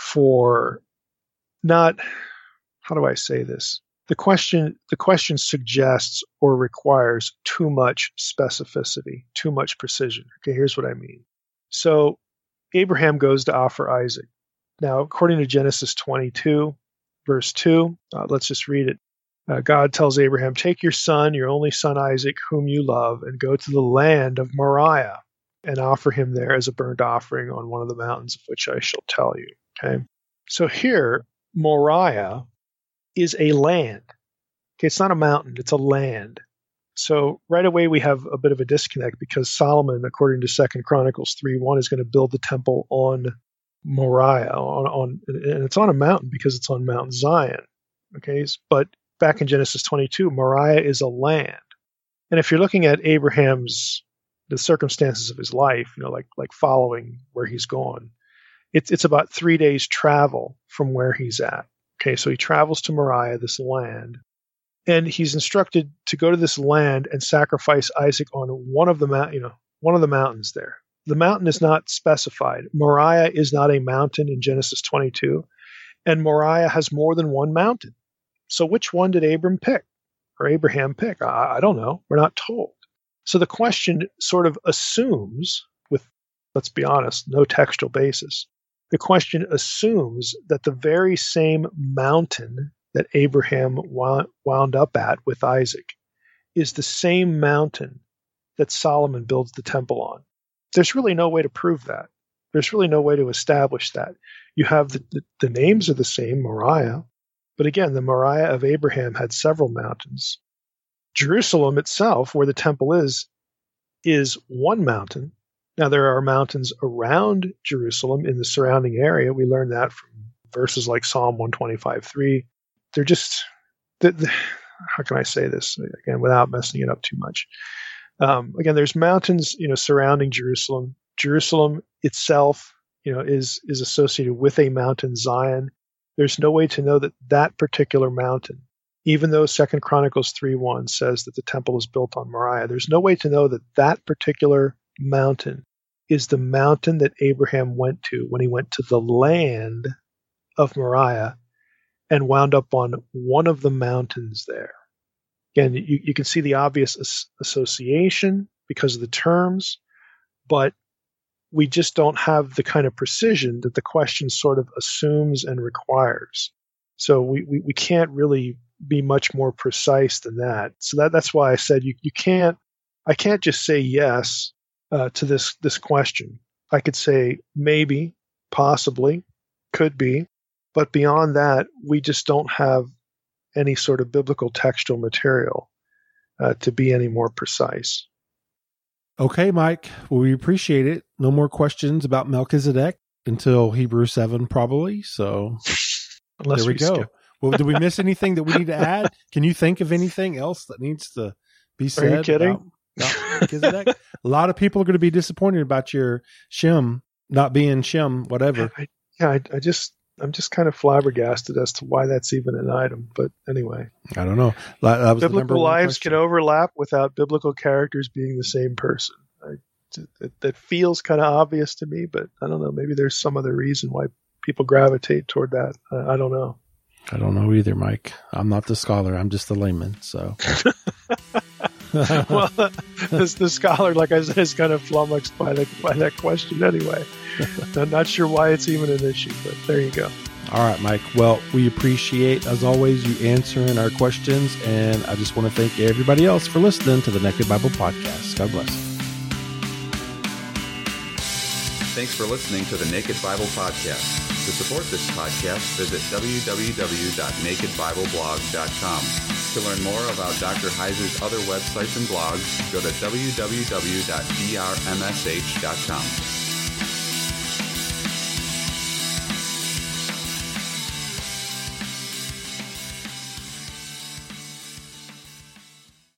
for not, how do I say this? The question suggests or requires too much specificity, too much precision. Okay, here's what I mean. So Abraham goes to offer Isaac. Now, according to Genesis 22, verse 2, let's just read it. God tells Abraham, take your son, your only son Isaac, whom you love, and go to the land of Moriah and offer him there as a burnt offering on one of the mountains of which I shall tell you. Okay, so here, Moriah is a land. Okay, it's not a mountain, it's a land. So right away we have a bit of a disconnect because Solomon, according to 2 Chronicles 3:1, is going to build the temple on Moriah, and it's on a mountain because it's on Mount Zion. Okay, but back in Genesis 22, Moriah is a land. And if you're looking at the circumstances of his life, like following where he's gone, it's about 3 days travel from where he's at. Okay, so he travels to Moriah, this land, and he's instructed to go to this land and sacrifice Isaac on one of the mountains there. The mountain is not specified. Moriah is not a mountain in Genesis 22, and Moriah has more than one mountain. So which one did Abraham pick? I don't know. We're not told. So the question sort of assumes, with, let's be honest, no textual basis, the question assumes that the very same mountain that Abraham wound up at with Isaac is the same mountain that Solomon builds the temple on. There's really no way to prove that. There's really no way to establish that. You have the names are the same, Moriah, but again, the Moriah of Abraham had several mountains. Jerusalem itself, where the temple is one mountain. Now, there are mountains around Jerusalem in the surrounding area. We learn that from verses like Psalm 125:3. They're just, how can I say this, again, without messing it up too much? Again, there's mountains, surrounding Jerusalem. Jerusalem itself, is associated with a mountain, Zion. There's no way to know that particular mountain, even though 2 Chronicles 3:1 says that the temple is built on Moriah, there's no way to know that particular mountain is the mountain that Abraham went to when he went to the land of Moriah and wound up on one of the mountains there. Again, you can see the obvious association because of the terms, but we just don't have the kind of precision that the question sort of assumes and requires. So we can't really be much more precise than that. So that's why I said I can't just say yes to this question. I could say maybe, possibly, could be, but beyond that, we just don't have any sort of biblical textual material to be any more precise. Okay, Mike. Well, we appreciate it. No more questions about Melchizedek until Hebrews 7, probably. So Unless there we go. Well, did we miss anything that we need to add? Can you think of anything else that needs to be said? Are you kidding? About Melchizedek? A lot of people are going to be disappointed about your Shem not being Shem, whatever. I'm just kind of flabbergasted as to why that's even an item. But anyway, I don't know. That was biblical lives can overlap without biblical characters being the same person. That feels kind of obvious to me, but I don't know. Maybe there's some other reason why people gravitate toward that. I don't know. I don't know either, Mike. I'm not the scholar. I'm just the layman. So, well, the scholar, like I said, is kind of flummoxed by that question anyway. I'm not sure why it's even an issue, but there you go. All right, Mike. Well, we appreciate, as always, you answering our questions, and I just want to thank everybody else for listening to the Naked Bible Podcast. God bless. Thanks for listening to the Naked Bible Podcast. To support this podcast, visit www.nakedbibleblog.com. To learn more about Dr. Heiser's other websites and blogs, go to www.drmsh.com.